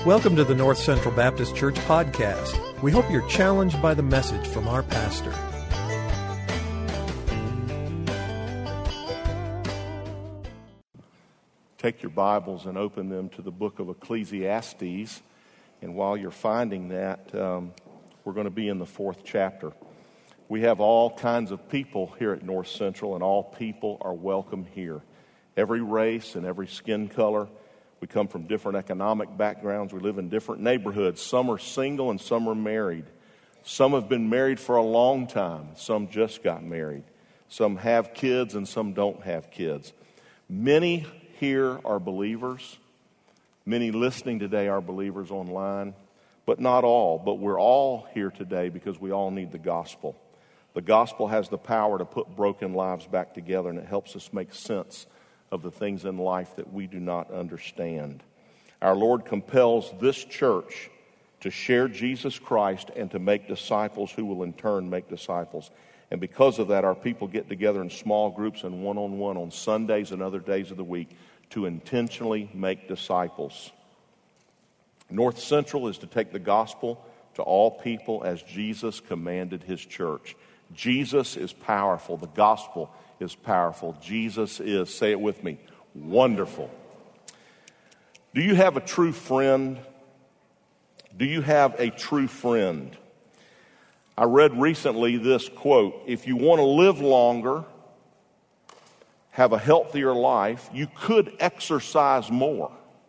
Welcome to the North Central Baptist Church podcast. We hope you're challenged by the message from our pastor. Take your Bibles and open them to the book of Ecclesiastes. And while you're finding that, we're going to be in the 4th chapter. We have all kinds of people here at North Central, and all people are welcome here. Every race and every skin color. We come from different economic backgrounds. We live in different neighborhoods. Some are single and some are married. Some have been married for a long time. Some just got married. Some have kids and some don't have kids. Many here are believers. Many listening today are believers online, but not all. But we're all here today because we all need the gospel. The gospel has the power to put broken lives back together, and it helps us make sense of the things in life that we do not understand. Our Lord compels this church to share Jesus Christ and to make disciples who will in turn make disciples. And because of that, our people get together in small groups and one-on-one on Sundays and other days of the week to intentionally make disciples. North Central is to take the gospel to all people as Jesus commanded his church. Jesus is powerful. The gospel is powerful. Jesus is, say it with me, wonderful. Do you have a true friend? Do you have a true friend? I read recently this quote: if you want to live longer, have a healthier life, you could exercise more.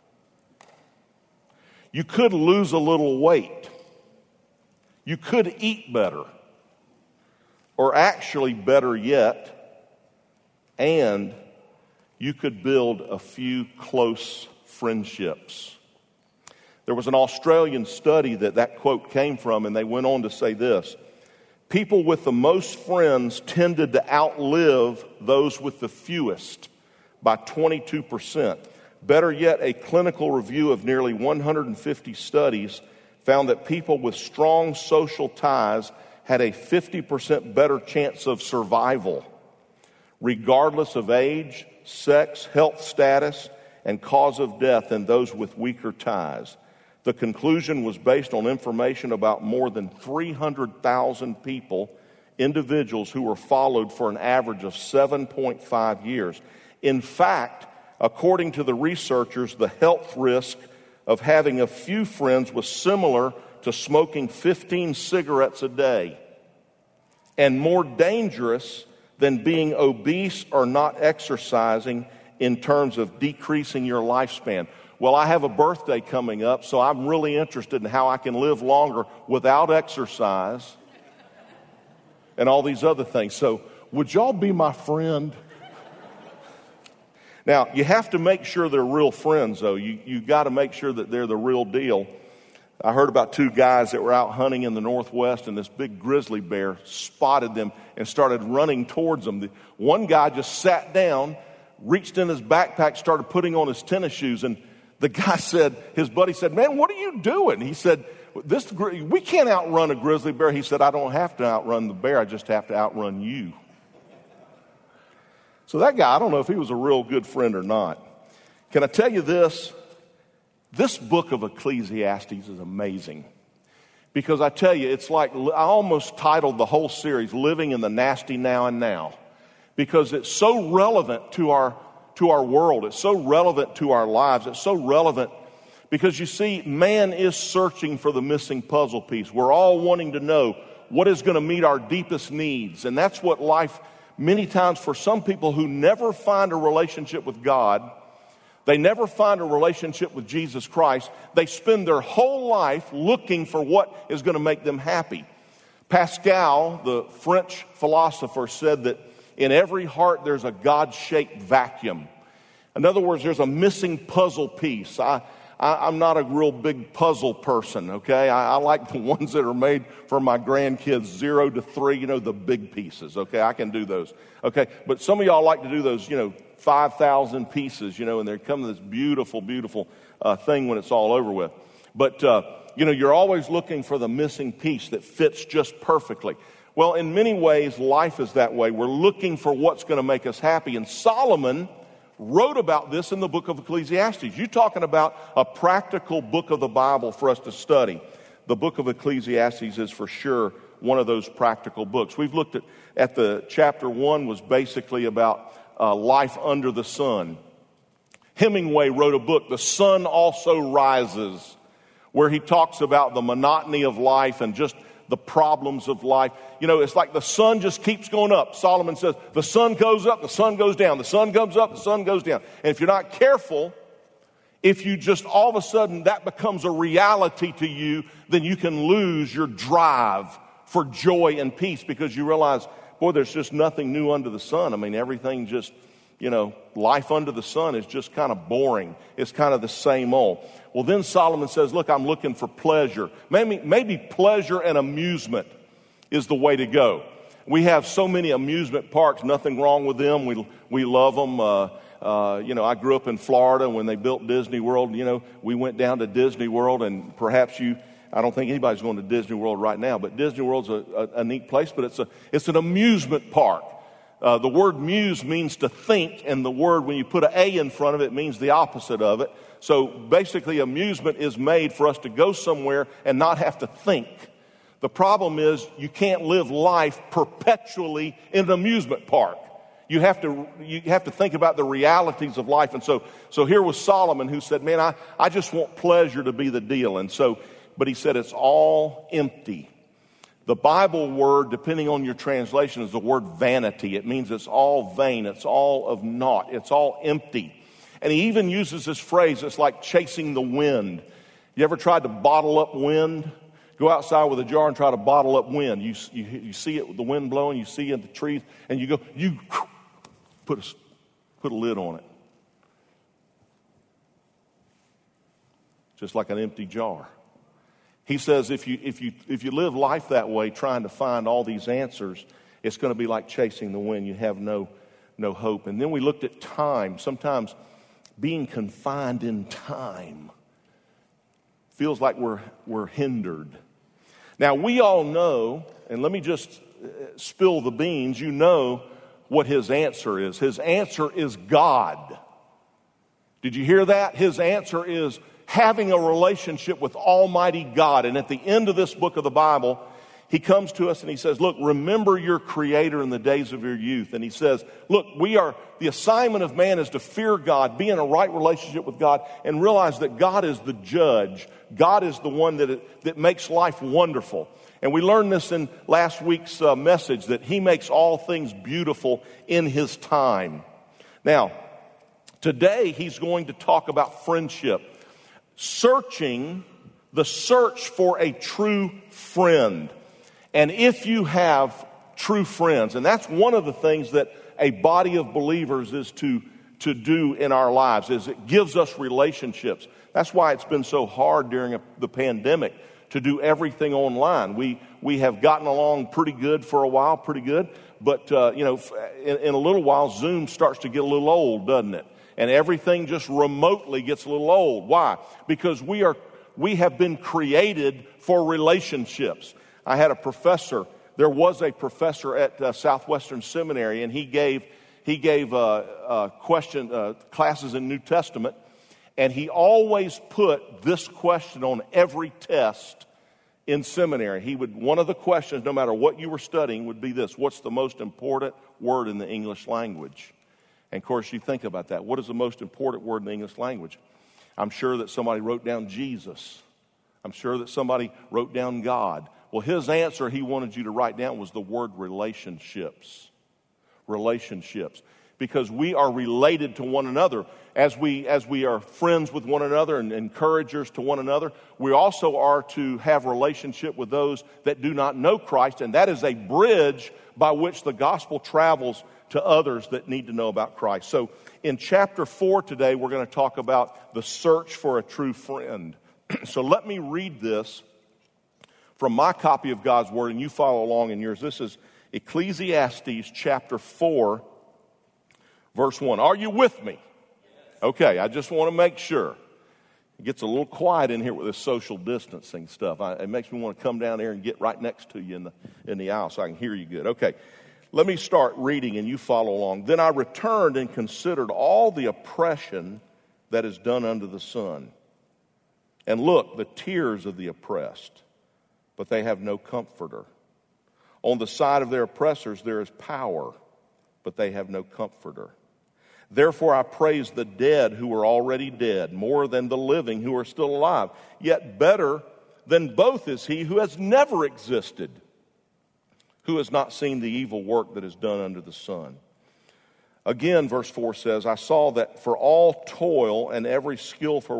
You could lose a little weight. You could eat better. Or actually, better yet, and you could build a few close friendships. There was an Australian study that quote came from, and they went on to say this: people with the most friends tended to outlive those with the fewest by 22%. Better yet, a clinical review of nearly 150 studies found that people with strong social ties had a 50% better chance of survival, regardless of age, sex, health status, and cause of death, than those with weaker ties. The conclusion was based on information about more than 300,000 individuals who were followed for an average of 7.5 years. In fact, according to the researchers, the health risk of having a few friends was similar to smoking 15 cigarettes a day, and more dangerous than being obese or not exercising in terms of decreasing your lifespan. Well, I have a birthday coming up, so I'm really interested in how I can live longer without exercise and all these other things. So would y'all be my friend? Now, you have to make sure they're real friends, though. You got to make sure that they're the real deal. I heard about two guys that were out hunting in the Northwest, and this big grizzly bear spotted them and started running towards them. One guy just sat down, reached in his backpack, started putting on his tennis shoes, and the guy said, his buddy said, "Man, what are you doing?" He said, "We can't outrun a grizzly bear." He said, "I don't have to outrun the bear, I just have to outrun you." So that guy, I don't know if he was a real good friend or not. Can I tell you this? This book of Ecclesiastes is amazing. Because I tell you, it's like, I almost titled the whole series, Living in the Nasty Now and Now. Because it's so relevant to our world. It's so relevant to our lives. It's so relevant because, you see, man is searching for the missing puzzle piece. We're all wanting to know what is going to meet our deepest needs. And that's what life, many times for some people who never find a relationship with God, they never find a relationship with Jesus Christ, they spend their whole life looking for what is going to make them happy. Pascal, the French philosopher, said that in every heart there's a God-shaped vacuum. In other words, there's a missing puzzle piece. I'm not a real big puzzle person, okay? I like the ones that are made for my grandkids, 0 to 3, the big pieces, okay? I can do those, okay? But some of y'all like to do those, 5,000 pieces, and they come to this beautiful, beautiful thing when it's all over with. But, you're always looking for the missing piece that fits just perfectly. Well, in many ways, life is that way. We're looking for what's going to make us happy. And Solomon wrote about this in the book of Ecclesiastes. You're talking about a practical book of the Bible for us to study. The book of Ecclesiastes is for sure one of those practical books. We've looked at the chapter 1 was basically about life under the sun. Hemingway wrote a book, The Sun Also Rises, where he talks about the monotony of life and just the problems of life. You know, it's like the sun just keeps going up. Solomon says, the sun goes up, the sun goes down. The sun comes up, the sun goes down. And if you're not careful, if you just all of a sudden that becomes a reality to you, then you can lose your drive for joy and peace because you realize, boy, there's just nothing new under the sun. I mean, everything just, you know, life under the sun is just kind of boring. It's kind of the same old. Well, then Solomon says, look, I'm looking for pleasure. Maybe pleasure and amusement is the way to go. We have so many amusement parks, nothing wrong with them. We love them. You know, I grew up in Florida when they built Disney World. You know, we went down to Disney World, and perhaps I don't think anybody's going to Disney World right now, but Disney World's a neat place, but it's an amusement park. The word muse means to think, and the word, when you put an A in front of it, means the opposite of it. So basically, amusement is made for us to go somewhere and not have to think. The problem is you can't live life perpetually in an amusement park. You have to think about the realities of life. And so here was Solomon who said, man, I just want pleasure to be the deal. But he said it's all empty. The Bible word, depending on your translation, is the word vanity. It means it's all vain. It's all of naught. It's all empty. And he even uses this phrase, it's like chasing the wind. You ever tried to bottle up wind? Go outside with a jar and try to bottle up wind. You see it, the wind blowing, you see it in the trees, and you put a lid on it. Just like an empty jar. He says if you live life that way, trying to find all these answers, it's going to be like chasing the wind. You have no hope. And then we looked at time. Sometimes being confined in time feels like we're hindered. Now, we all know, and let me just spill the beans, you know what his answer is. His answer is God. Did you hear that? His answer is having a relationship with Almighty God. And at the end of this book of the Bible, he comes to us and he says, look, remember your Creator in the days of your youth. And he says, look, the assignment of man is to fear God, be in a right relationship with God, and realize that God is the judge. God is the one that makes life wonderful. And we learned this in last week's message, that he makes all things beautiful in his time. Now, today he's going to talk about friendship. The search for a true friend. And if you have true friends, and that's one of the things that a body of believers is to do in our lives, is it gives us relationships. That's why it's been so hard during the pandemic to do everything online. We have gotten along pretty good for a while, but in a little while, Zoom starts to get a little old, doesn't it? And everything just remotely gets a little old. Why? Because we have been created for relationships. I had a professor. There was a professor at Southwestern Seminary, and he gave classes in New Testament, and he always put this question on every test in seminary. One of the questions, no matter what you were studying, would be this: what's the most important word in the English language? And of course, you think about that. What is the most important word in the English language? I'm sure that somebody wrote down Jesus. I'm sure that somebody wrote down God. Well, his answer he wanted you to write down was the word relationships. Relationships. Because we are related to one another. As we are friends with one another and encouragers to one another, we also are to have relationship with those that do not know Christ. And that is a bridge by which the gospel travels to others that need to know about Christ. So in chapter 4 today, we're going to talk about the search for a true friend. So let me read this from my copy of God's Word, and you follow along in yours. This is Ecclesiastes chapter 4, verse 1. Are you with me? Okay, I just want to make sure. It gets a little quiet in here with this social distancing stuff. It makes me want to come down there and get right next to you in the aisle so I can hear you good. Okay, Let me start reading and you follow along. Then I returned and considered all the oppression that is done under the sun. And look, the tears of the oppressed, but they have no comforter. On the side of their oppressors there is power, but they have no comforter. Therefore I praise the dead who are already dead, more than the living who are still alive. Yet better than both is he who has never existed, who has not seen the evil work that is done under the sun. Again, verse 4 says, I saw that for all toil and every skillful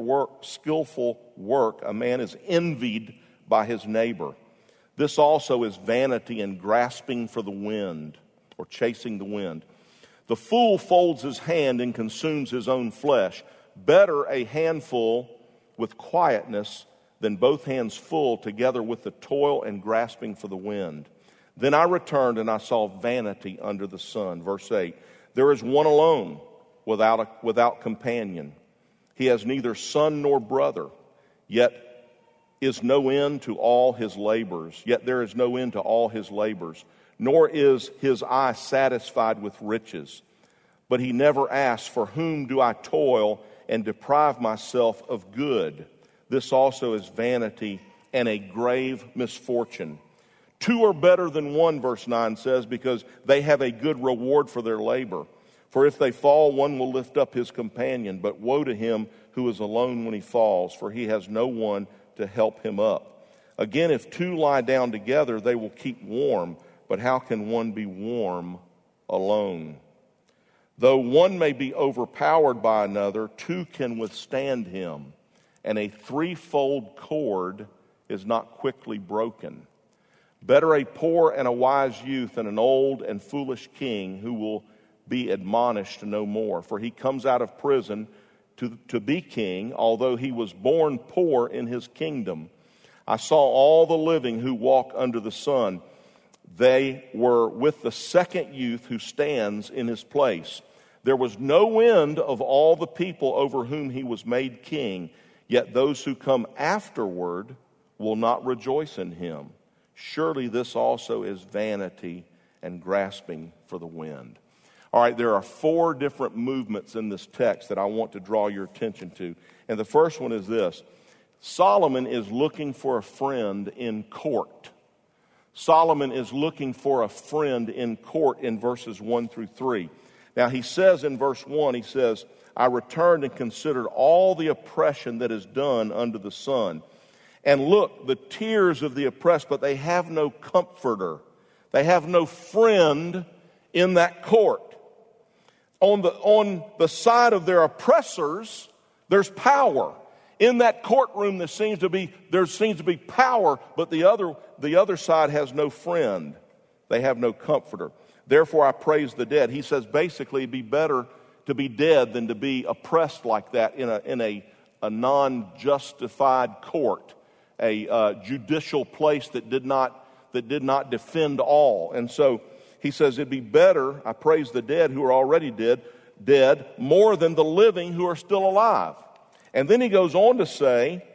work, a man is envied by his neighbor. This also is vanity and grasping for the wind, or chasing the wind. The fool folds his hand and consumes his own flesh. Better a handful with quietness than both hands full together with the toil and grasping for the wind. Then I returned and I saw vanity under the sun. Verse 8, there is one alone without companion. He has neither son nor brother, yet is no end to all his labors. Yet there is no end to all his labors, nor is his eye satisfied with riches. But he never asks, for whom do I toil and deprive myself of good? This also is vanity and a grave misfortune. Two are better than one, verse 9 says, because they have a good reward for their labor. For if they fall, one will lift up his companion. But woe to him who is alone when he falls, for he has no one to help him up. Again, if two lie down together, they will keep warm. But how can one be warm alone? Though one may be overpowered by another, two can withstand him. And a threefold cord is not quickly broken. Better a poor and a wise youth than an old and foolish king who will be admonished no more. For he comes out of prison to be king, although he was born poor in his kingdom. I saw all the living who walk under the sun. They were with the second youth who stands in his place. There was no end of all the people over whom he was made king, yet those who come afterward will not rejoice in him. Surely this also is vanity and grasping for the wind. All right, there are four different movements in this text that I want to draw your attention to. And the first one is this. Solomon is looking for a friend in court. Solomon is looking for a friend in court in verses 1 through 3. Now he says in verse 1, he says, I returned and considered all the oppression that is done under the sun. And look, the tears of the oppressed, but they have no comforter. They have no friend in that court. On the side of their oppressors, there's power. In that courtroom, there seems to be power, but the other side has no friend. They have no comforter. Therefore, I praise the dead. He says basically it'd be better to be dead than to be oppressed like that in a non-justified court, a judicial place that did not defend all. And so he says it'd be better, I praise the dead who are already dead, more than the living who are still alive. And then he goes on to say,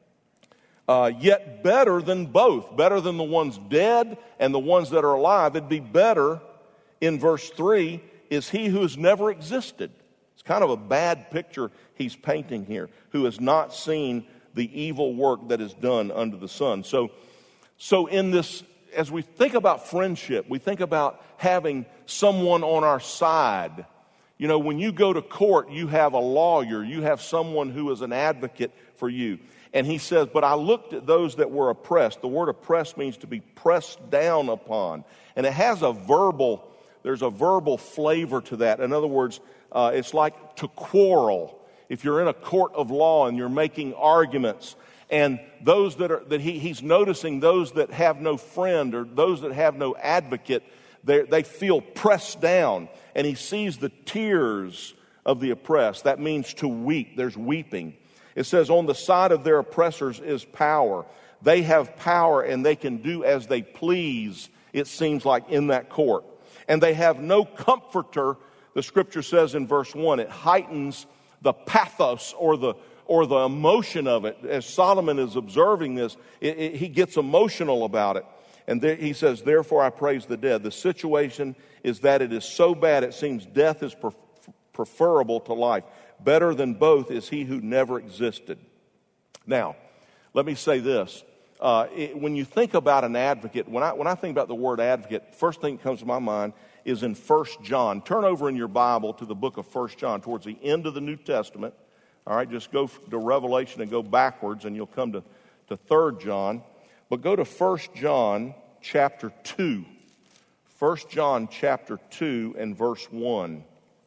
yet better than both, better than the ones dead and the ones that are alive. It'd be better, in verse 3, is he who has never existed. It's kind of a bad picture he's painting here, who has not seen the evil work that is done under the sun. So in this, as we think about friendship, we think about having someone on our side. You know, when you go to court, you have a lawyer, you have someone who is an advocate for you. And he says, but I looked at those that were oppressed. The word oppressed means to be pressed down upon. And it has there's a verbal flavor to that. In other words, it's like to quarrel. If you're in a court of law and you're making arguments, and those he's noticing those that have no friend or those that have no advocate, they feel pressed down. And he sees the tears of the oppressed. That means to weep. There's weeping. It says on the side of their oppressors is power. They have power and they can do as they please, it seems like, in that court. And they have no comforter. The scripture says in verse 1, it heightens the pathos or the emotion of it. As Solomon is observing this, he gets emotional about it. And there, he says, therefore I praise the dead. The situation is that it is so bad it seems death is preferable to life. Better than both is he who never existed. Now, let me say this. When you think about an advocate, when I think about the word advocate, first thing that comes to my mind is in 1 John. Turn over in your Bible to the book of 1 John, towards the end of the New Testament. All right, just go to Revelation and go backwards, and you'll come to 3 John. But go to 1 John chapter 2. 1 John chapter 2 and verse 1.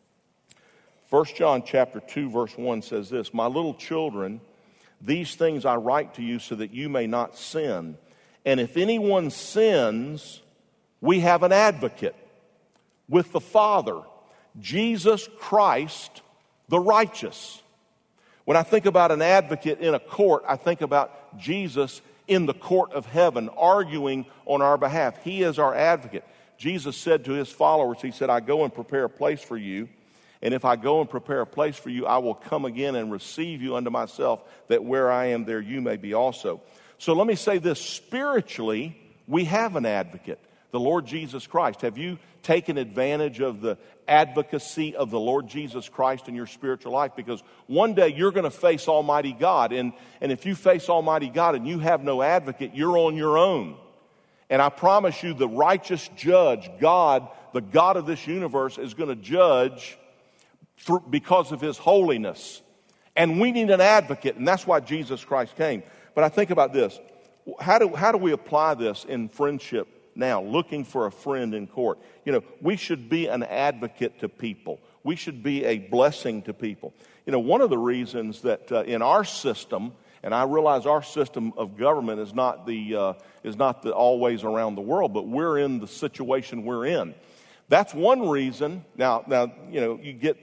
1 John chapter 2 verse 1 says this, my little children, these things I write to you so that you may not sin. And if anyone sins, we have an advocate with the Father, Jesus Christ the righteous. When I think about an advocate in a court, I think about Jesus in the court of heaven, arguing on our behalf. He is our advocate. Jesus said to his followers, he said, I go and prepare a place for you. And if I go and prepare a place for you, I will come again and receive you unto myself, that where I am, there you may be also. So let me say this, spiritually, we have an advocate, the Lord Jesus Christ. Have you taken advantage of the advocacy of the Lord Jesus Christ in your spiritual life? Because one day you're going to face Almighty God. And if you face Almighty God and you have no advocate, you're on your own. And I promise you, the righteous judge, God, the God of this universe, is going to judge because of his holiness. And we need an advocate, and that's why Jesus Christ came. But I think about this. How do we apply this in friendship now, looking for a friend in court? You know, we should be an advocate to people. We should be a blessing to people. You know, one of the reasons that in our system, and I realize our system of government is not the always around the world, but we're in the situation we're in. That's one reason. Now, you know,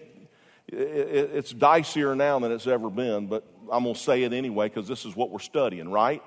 it's dicier now than it's ever been, but I'm going to say it anyway because this is what we're studying, right?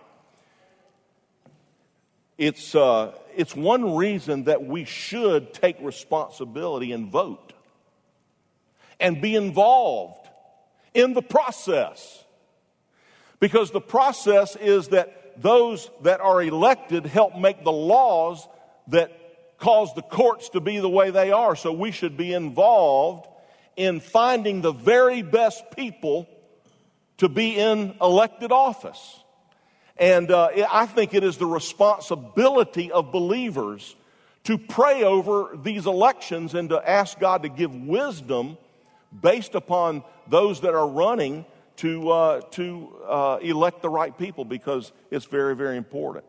It's one reason that we should take responsibility and vote and be involved in the process. Because the process is that those that are elected help make the laws that cause the courts to be the way they are. So we should be involved in finding the very best people to be in elected office. And I think it is the responsibility of believers to pray over these elections and to ask God to give wisdom based upon those that are running to elect the right people, because it's very, very important.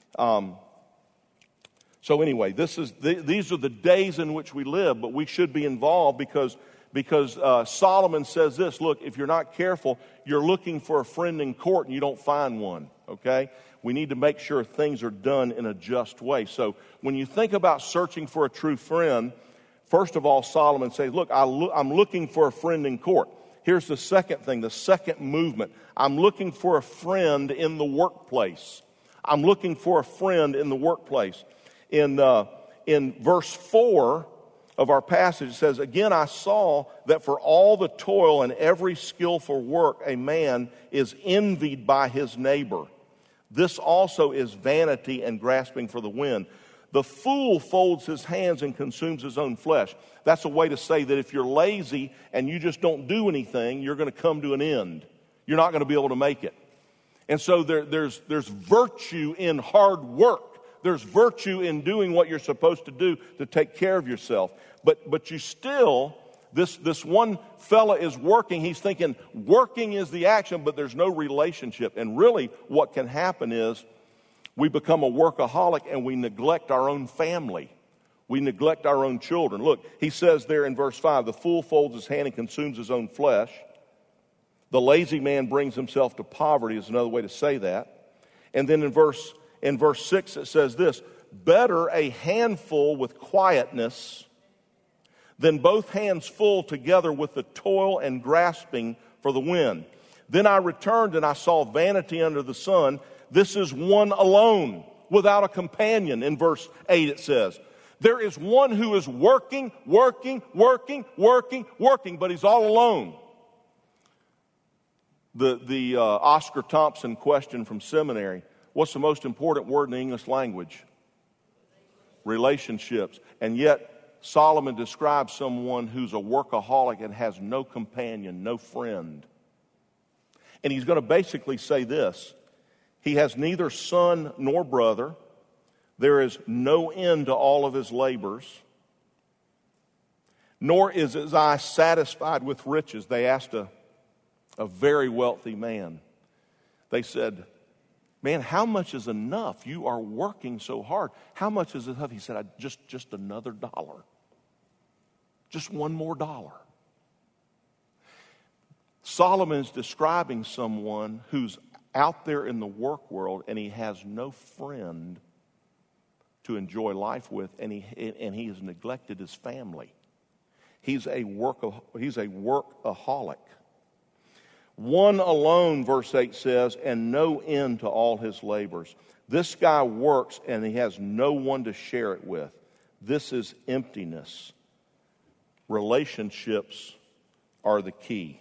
So anyway, these are the days in which we live, but we should be involved because Solomon says this, look, if you're not careful, you're looking for a friend in court and you don't find one, okay? We need to make sure things are done in a just way. So when you think about searching for a true friend, first of all, Solomon says, look, I'm looking for a friend in court. Here's the second thing, the second movement. I'm looking for a friend in the workplace. I'm looking for a friend in the workplace. In verse 4 of our passage, it says, again, I saw that for all the toil and every skillful work, a man is envied by his neighbor. This also is vanity and grasping for the wind. The fool folds his hands and consumes his own flesh. That's a way to say that if you're lazy and you just don't do anything, you're going to come to an end. You're not going to be able to make it. And so there's virtue in hard work. There's virtue in doing what you're supposed to do to take care of yourself. But you still, this one fella is working. He's thinking working is the action, but there's no relationship. And really what can happen is we become a workaholic and we neglect our own family. We neglect our own children. Look, he says there in verse 5, the fool folds his hand and consumes his own flesh. The lazy man brings himself to poverty is another way to say that. And then in verse 6 it says this, better a handful with quietness than both hands full together with the toil and grasping for the wind. Then I returned and I saw vanity under the sun. This is one alone, without a companion. In verse 8 it says, there is one who is working, but he's all alone. The Oscar Thompson question from seminary, what's the most important word in the English language? relationships. And yet, Solomon describes someone who's a workaholic and has no companion, no friend. And he's going to basically say this: he has neither son nor brother. There is no end to all of his labors. Nor is his eye satisfied with riches. They asked a very wealthy man. They said, man, how much is enough? You are working so hard. How much is enough? He said, just another dollar. Just one more dollar. Solomon is describing someone who's out there in the work world and he has no friend to enjoy life with, and he has neglected his family. He's a workaholic. One alone, verse 8 says, and no end to all his labors. This guy works and he has no one to share it with. This is emptiness. Relationships are the key.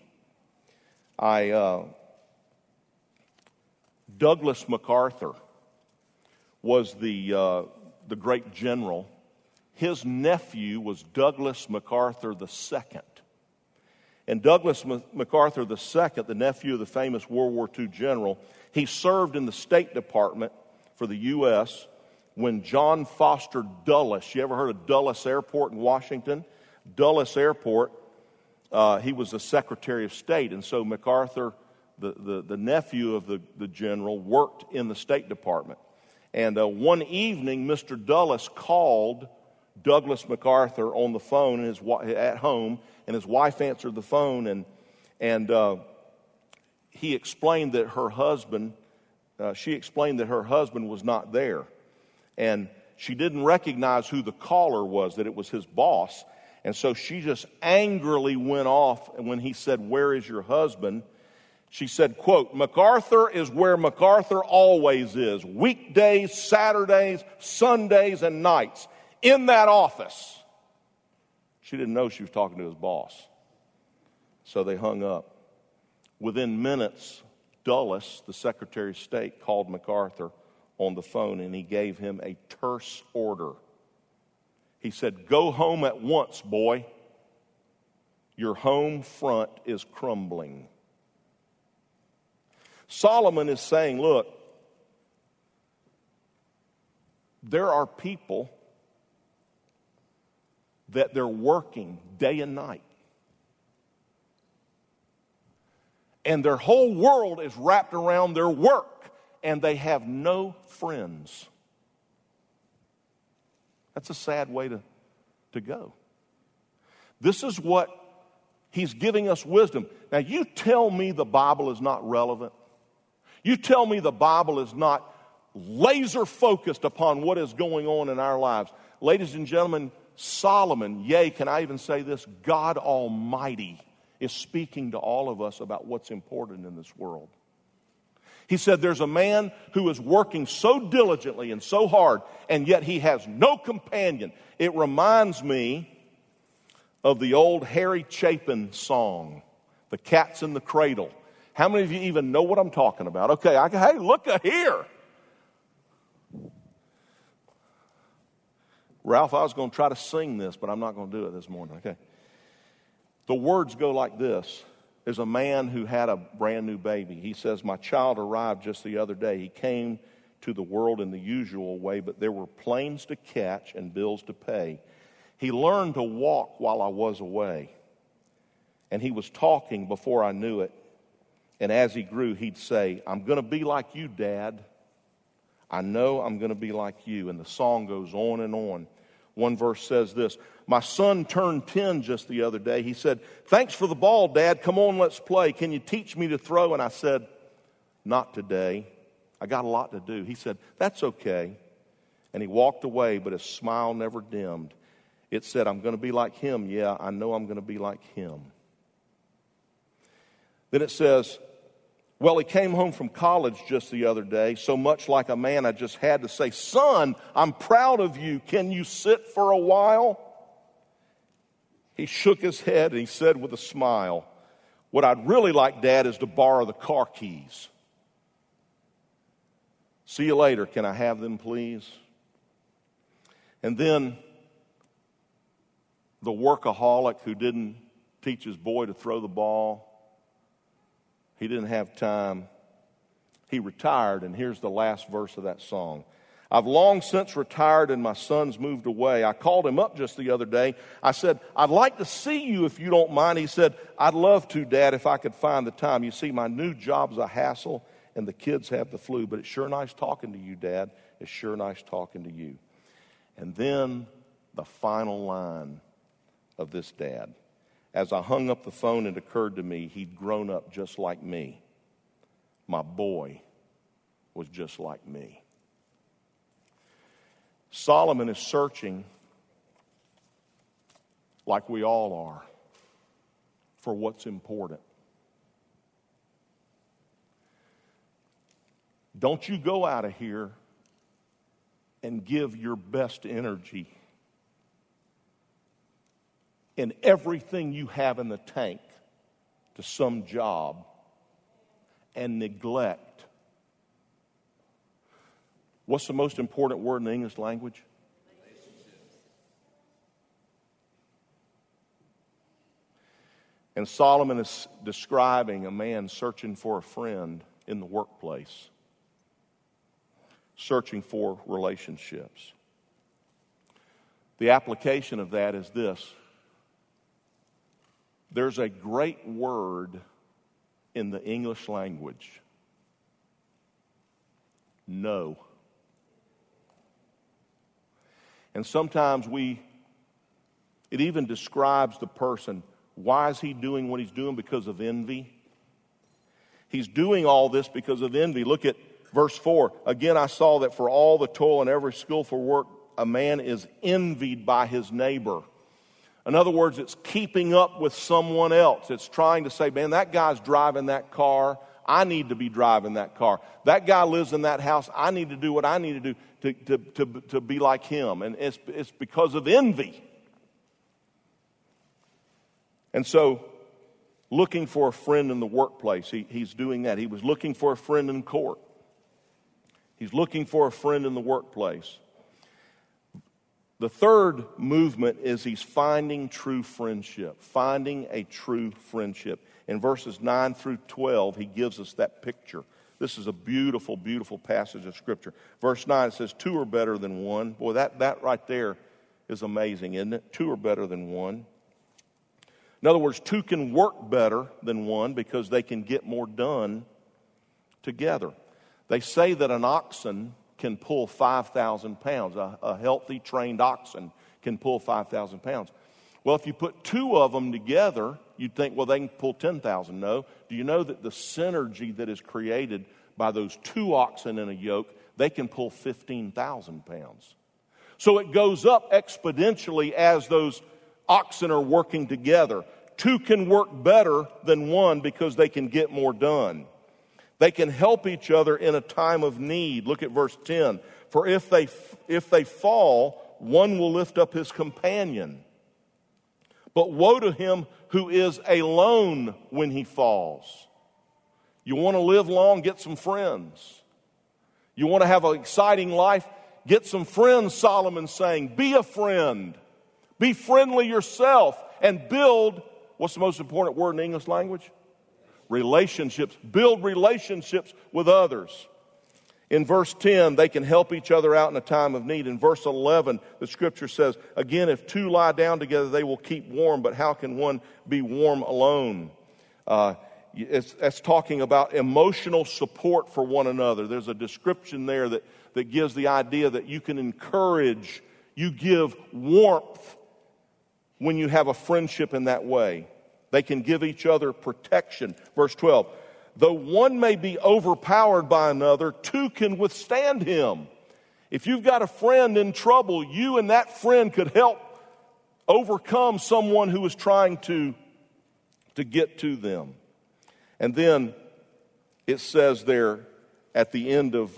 Douglas MacArthur was the great general. His nephew was Douglas MacArthur II. And Douglas MacArthur II, the nephew of the famous World War II general, he served in the State Department for the U.S. when John Foster Dulles, you ever heard of Dulles Airport in Washington? Dulles Airport, he was the Secretary of State. And so MacArthur, the nephew of the general, worked in the State Department. And one evening, Mr. Dulles called Douglas MacArthur on the phone at home, and his wife answered the phone, and he explained that her husband, she explained that her husband was not there, and she didn't recognize who the caller was, that it was his boss, and so she just angrily went off. And when he said, "Where is your husband?" she said, quote, "MacArthur is where MacArthur always is, weekdays, Saturdays, Sundays, and nights, in that office." She didn't know she was talking to his boss. So they hung up. Within minutes, Dulles, the Secretary of State, called MacArthur on the phone, and he gave him a terse order. He said, "Go home at once, boy. Your home front is crumbling." Solomon is saying, look, there are people that they're working day and night. And their whole world is wrapped around their work, and they have no friends. That's a sad way to go. This is what he's giving us wisdom. Now, you tell me the Bible is not relevant. You tell me the Bible is not laser focused upon what is going on in our lives. Ladies and gentlemen, Solomon, yea, can I even say this? God Almighty is speaking to all of us about what's important in this world. He said there's a man who is working so diligently and so hard, and yet he has no companion. It reminds me of the old Harry Chapin song, "The Cat's in the Cradle." How many of you even know what I'm talking about? Okay, hey, look here. Ralph, I was going to try to sing this, but I'm not going to do it this morning. Okay. The words go like this. There's a man who had a brand new baby. He says, "My child arrived just the other day. He came to the world in the usual way, but there were planes to catch and bills to pay. He learned to walk while I was away. And he was talking before I knew it. And as he grew, he'd say, 'I'm going to be like you, Dad. I know I'm going to be like you.'" And the song goes on and on. One verse says this: "My son turned 10 just the other day. He said, 'Thanks for the ball, Dad. Come on, let's play. Can you teach me to throw?' And I said, 'Not today. I got a lot to do.' He said, 'That's okay.' And he walked away, but his smile never dimmed. It said, 'I'm going to be like him. Yeah, I know I'm going to be like him.'" Then it says, "Well, he came home from college just the other day, so much like a man I just had to say, 'Son, I'm proud of you. Can you sit for a while?' He shook his head and he said with a smile, 'What I'd really like, Dad, is to borrow the car keys.' 'See you later. Can I have them, please?' And then the workaholic who didn't teach his boy to throw the ball. He didn't have time. He retired, and here's the last verse of that song. I've long since retired and my son's moved away. I called him up just the other day. I said, I'd like to see you if you don't mind. He said, I'd love to, Dad, if I could find the time. You see, my new job's a hassle and the kids have the flu, but it's sure nice talking to you, Dad. It's sure nice talking to you. And then the final line of this dad. As I hung up the phone, it occurred to me he'd grown up just like me. My boy was just like me. Solomon is searching, like we all are, for what's important. Don't you go out of here and give your best energy and everything you have in the tank to some job and neglect. What's the most important word in the English language? And Solomon is describing a man searching for a friend in the workplace, searching for relationships. The application of that is this. There's a great word in the English language. No. And sometimes it even describes the person. Why is he doing what he's doing? Because of envy. He's doing all this because of envy. Look at verse 4. Again, I saw that for all the toil and every skillful work, a man is envied by his neighbor. In other words, it's keeping up with someone else. It's trying to say, man, that guy's driving that car. I need to be driving that car. That guy lives in that house. I need to do what I need to do to be like him. And it's because of envy. And so, looking for a friend in the workplace, he's doing that. He was looking for a friend in court. He's looking for a friend in the workplace. The third movement is he's finding true friendship, finding a true friendship. In verses 9 through 12, he gives us that picture. This is a beautiful, beautiful passage of Scripture. Verse 9, it says, 2 are better than one. Boy, that right there is amazing, isn't it? 2 are better than one. In other words, 2 can work better than one because they can get more done together. They say that an oxen can pull 5,000 pounds. A healthy, trained oxen can pull 5,000 pounds. Well, if you put 2 of them together, you'd think, well, they can pull 10,000. No. Do you know that the synergy that is created by those 2 oxen in a yoke, they can pull 15,000 pounds. So it goes up exponentially as those oxen are working together. 2 can work better than 1 because they can get more done. They can help each other in a time of need. Look at verse 10. For if they fall, one will lift up his companion. But woe to him who is alone when he falls. You want to live long? Get some friends. You want to have an exciting life? Get some friends, Solomon's saying. Be a friend. Be friendly yourself and build, what's the most important word in the English language? Relationships. Build relationships with others. In verse 10, they can help each other out in a time of need. In verse 11, the Scripture says, again, if 2 lie down together, they will keep warm, but how can one be warm alone? It's talking about emotional support for one another. There's a description there that gives the idea that you can encourage, you give warmth when you have a friendship in that way. They can give each other protection. Verse 12, though one may be overpowered by another, 2 can withstand him. If you've got a friend in trouble, you and that friend could help overcome someone who is trying to get to them. And then it says there at the end of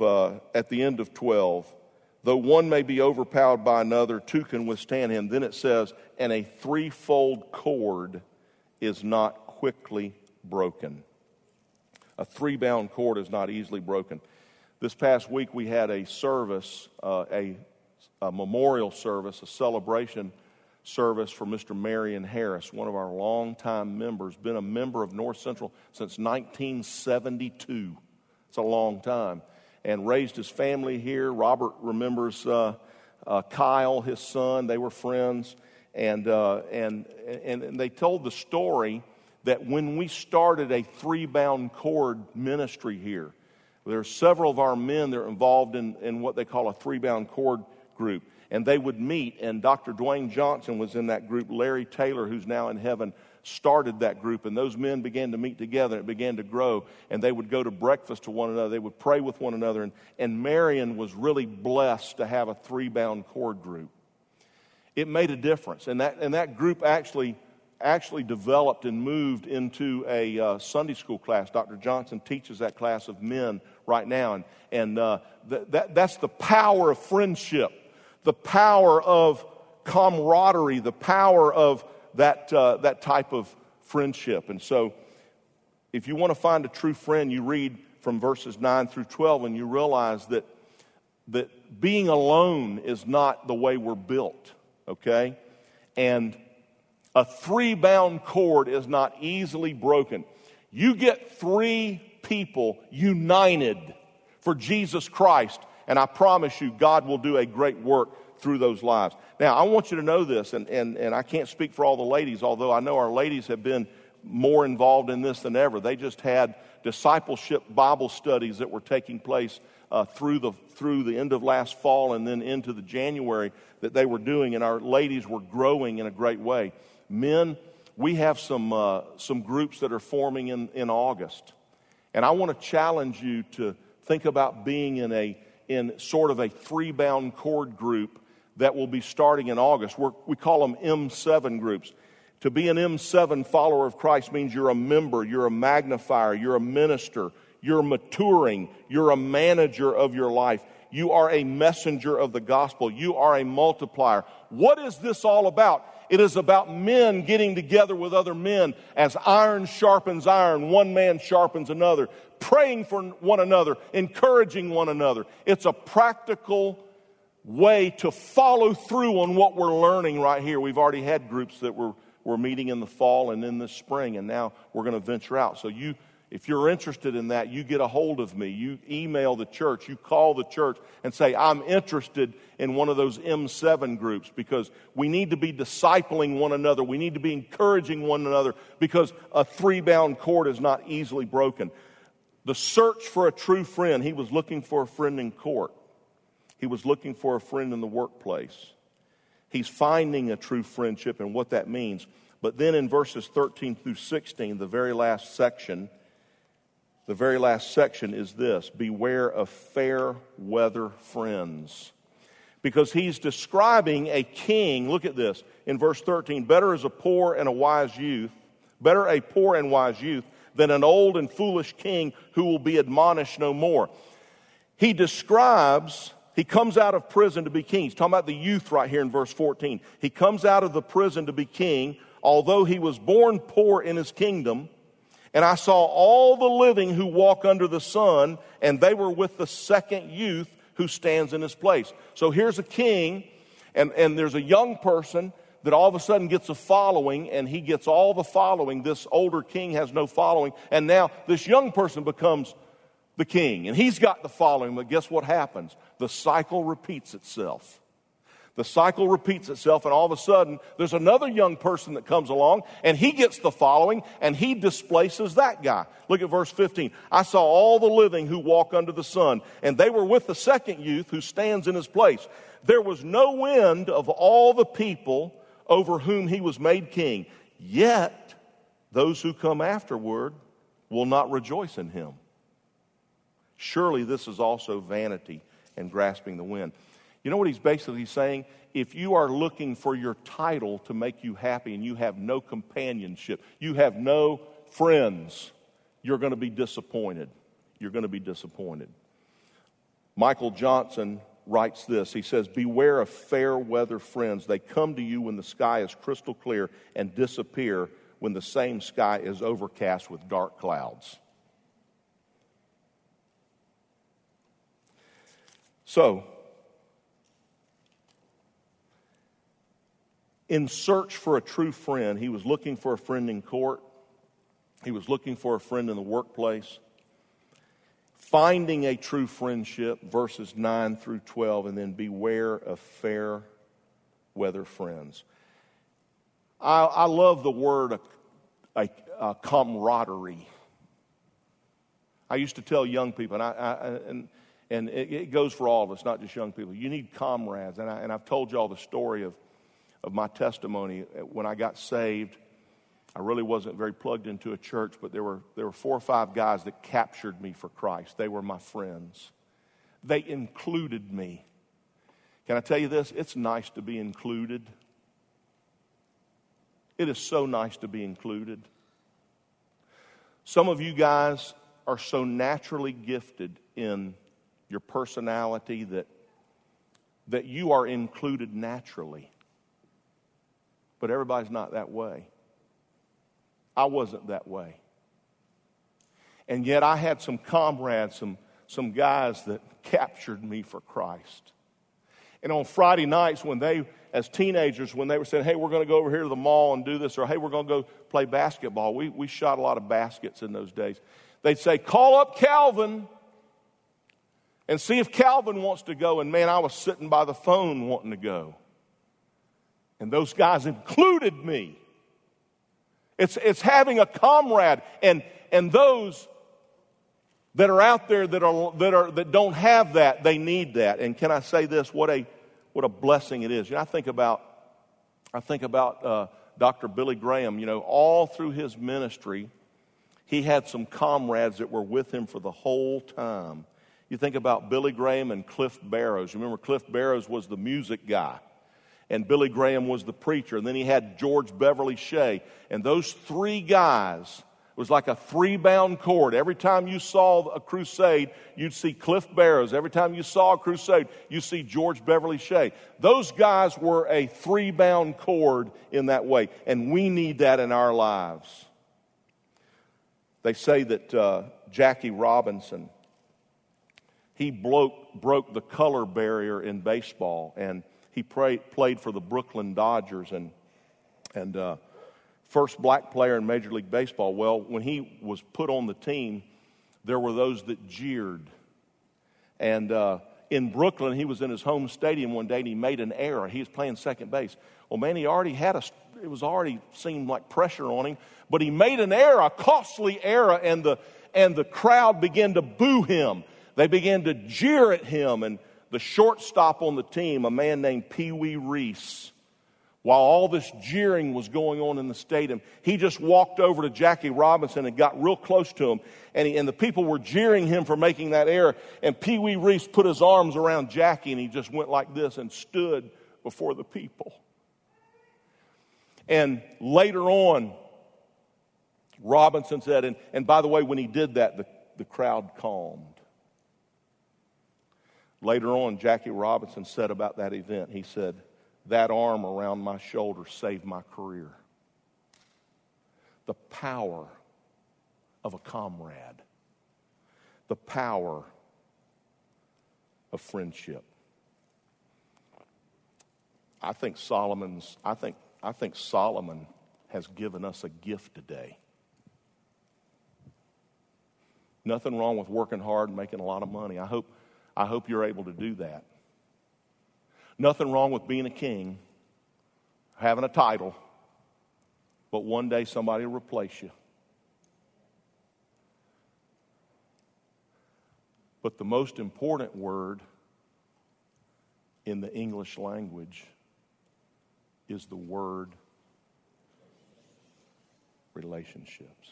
12, though one may be overpowered by another, 2 can withstand him. Then it says, and a threefold cord is not quickly broken. A 3-bound cord is not easily broken. This past week we had a service, a memorial service, a celebration service for Mr. Marion Harris, one of our longtime members, been a member of North Central since 1972. It's a long time. And raised his family here. Robert remembers Kyle, his son. They were friends. And they told the story that when we started a three-bound cord ministry here, there are several of our men that are involved in what they call a three-bound cord group. And they would meet, and Dr. Dwayne Johnson was in that group. Larry Taylor, who's now in heaven, started that group. And those men began to meet together. It began to grow. And they would go to breakfast to one another. They would pray with one another. And Marion was really blessed to have a three-bound cord group. It made a difference. And that group actually developed and moved into a Sunday school class. Dr. Johnson teaches that class of men right now. And that's the power of friendship. The power of camaraderie, the power of that type of friendship. And so, if you want to find a true friend, you read from verses 9 through 12, and you realize that being alone is not the way we're built, okay? And a three-bound cord is not easily broken. You get three people united for Jesus Christ, and I promise you, God will do a great work through those lives. Now, I want you to know this, and I can't speak for all the ladies, although I know our ladies have been more involved in this than ever. They just had discipleship Bible studies that were taking place through the end of last fall and then into the January that they were doing, and our ladies were growing in a great way. Men, we have some groups that are forming in August, and I want to challenge you to think about being in sort of a three-bound cord group that will be starting in August. We call them M7 groups. To be an M7 follower of Christ means you're a member, you're a magnifier, you're a minister, you're maturing, you're a manager of your life. You are a messenger of the gospel. You are a multiplier. What is this all about? It is about men getting together with other men as iron sharpens iron, one man sharpens another, praying for one another, encouraging one another. It's a practical way to follow through on what we're learning right here. We've already had groups that we're meeting in the fall and in the spring, and now we're going to venture out. So if you're interested in that, you get a hold of me. You email the church. You call the church and say, I'm interested in one of those M7 groups, because we need to be discipling one another. We need to be encouraging one another, because a three-bound cord is not easily broken. The search for a true friend, he was looking for a friend in court. He was looking for a friend in the workplace. He's finding a true friendship and what that means. But then in verses 13 through 16, the very last section is this: beware of fair weather friends. Because he's describing a king. Look at this in verse 13. Better a poor and wise youth than an old and foolish king who will be admonished no more. He comes out of prison to be king. He's talking about the youth right here in verse 14. He comes out of the prison to be king, although he was born poor in his kingdom. And I saw all the living who walk under the sun, and they were with the second youth who stands in his place. So here's a king, and there's a young person that all of a sudden gets a following, and he gets all the following. This older king has no following, and now this young person becomes the king, and he's got the following. But guess what happens? The cycle repeats itself. The cycle repeats itself, and all of a sudden, there's another young person that comes along, and he gets the following, and he displaces that guy. Look at verse 15. I saw all the living who walk under the sun, and they were with the second youth who stands in his place. There was no end of all the people over whom he was made king. Yet, those who come afterward will not rejoice in him. Surely this is also vanity and grasping the wind. You know what he's basically saying? If you are looking for your title to make you happy and you have no companionship, you have no friends, you're going to be disappointed. You're going to be disappointed. Michael Johnson writes this. He says, beware of fair weather friends. They come to you when the sky is crystal clear and disappear when the same sky is overcast with dark clouds. So, in search for a true friend. He was looking for a friend in court. He was looking for a friend in the workplace. Finding a true friendship, verses 9 through 12, and then beware of fair weather friends. I love the word camaraderie. I used to tell young people, and it goes for all of us, not just young people. You need comrades, and I've told you all the story of my testimony. When I got saved, I really wasn't very plugged into a church, but there were 4 or 5 guys that captured me for Christ. They were my friends. They included me. Can I tell you this? It's nice to be included. It is so nice to be included. Some of you guys are so naturally gifted in your personality that you are included naturally. But everybody's not that way. I wasn't that way. And yet I had some comrades, some guys that captured me for Christ. And on Friday nights when they, as teenagers, when they were saying, hey, we're going to go over here to the mall and do this, or hey, we're going to go play basketball. We shot a lot of baskets in those days. They'd say, call up Calvin and see if Calvin wants to go. And man, I was sitting by the phone wanting to go. And those guys included me. It's having a comrade, and those that are out there that don't have that, they need that. And can I say this? What a blessing it is. You know, I think about Dr. Billy Graham. You know, all through his ministry, he had some comrades that were with him for the whole time. You think about Billy Graham and Cliff Barrows. You remember Cliff Barrows was the music guy, and Billy Graham was the preacher. And then he had George Beverly Shea. And those 3 guys was like a 3-bound cord. Every time you saw a crusade, you'd see Cliff Barrows. Every time you saw a crusade, you see George Beverly Shea. Those guys were a 3-bound cord in that way. And we need that in our lives. They say that Jackie Robinson, he broke the color barrier in baseball, and he played for the Brooklyn Dodgers and first black player in Major League Baseball. Well, when he was put on the team, there were those that jeered. And in Brooklyn, he was in his home stadium one day, and he made an error. He was playing second base. Well, man, it was already seemed like pressure on him, but he made an error, a costly error, and the crowd began to boo him. They began to jeer at him, and the shortstop on the team, a man named Pee Wee Reese, while all this jeering was going on in the stadium, he just walked over to Jackie Robinson and got real close to him, and the people were jeering him for making that error, and Pee Wee Reese put his arms around Jackie, and he just went like this and stood before the people. And later on, Robinson said, and by the way, when he did that, the crowd calmed. Later on, Jackie Robinson said about that event, he said, that arm around my shoulder saved my career. The power of a comrade. The power of friendship. I think Solomon has given us a gift today. Nothing wrong with working hard and making a lot of money. I hope you're able to do that. Nothing wrong with being a king, having a title, but one day somebody will replace you. But the most important word in the English language is the word relationships.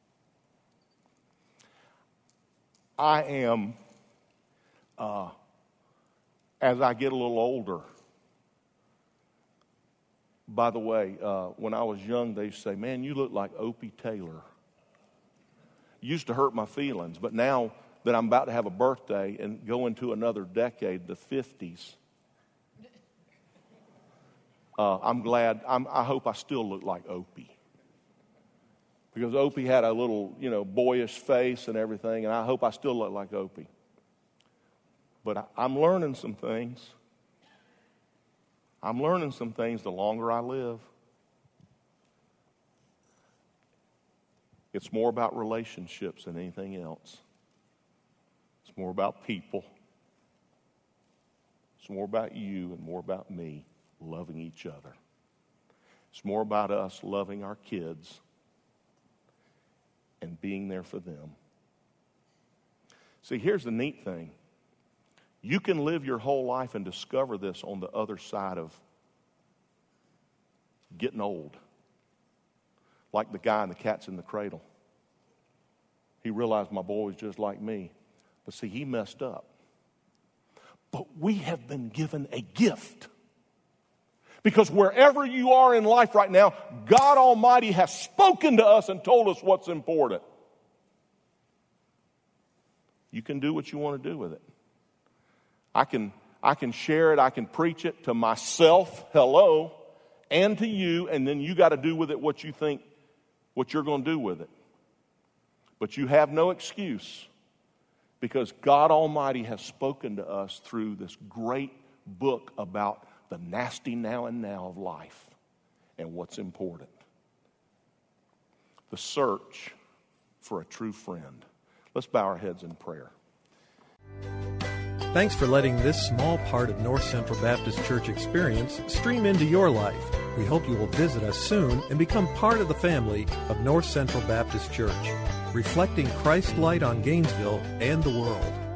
I am, as I get a little older, by the way, when I was young, they used to say, man, you look like Opie Taylor. It used to hurt my feelings, but now that I'm about to have a birthday and go into another decade, the 50s, I'm glad. I hope I still look like Opie. Because Opie had a little, boyish face and everything, and I hope I still look like Opie. But I'm learning some things. I'm learning some things the longer I live. It's more about relationships than anything else. It's more about people. It's more about you and more about me loving each other. It's more about us loving our kids and being there for them. See, here's the neat thing. You can live your whole life and discover this on the other side of getting old. Like the guy in The Cat's in the Cradle. He realized my boy was just like me. But see, he messed up. But we have been given a gift. Because wherever you are in life right now, God Almighty has spoken to us and told us what's important. You can do what you want to do with it. I can share it, I can preach it to myself, hello, and to you, and then you got to do with it what you think, what you're going to do with it. But you have no excuse, because God Almighty has spoken to us through this great book about the nasty now and now of life and what's important. The search for a true friend. Let's bow our heads in prayer. Thanks for letting this small part of North Central Baptist Church experience stream into your life. We hope you will visit us soon and become part of the family of North Central Baptist Church, reflecting Christ's light on Gainesville and the world.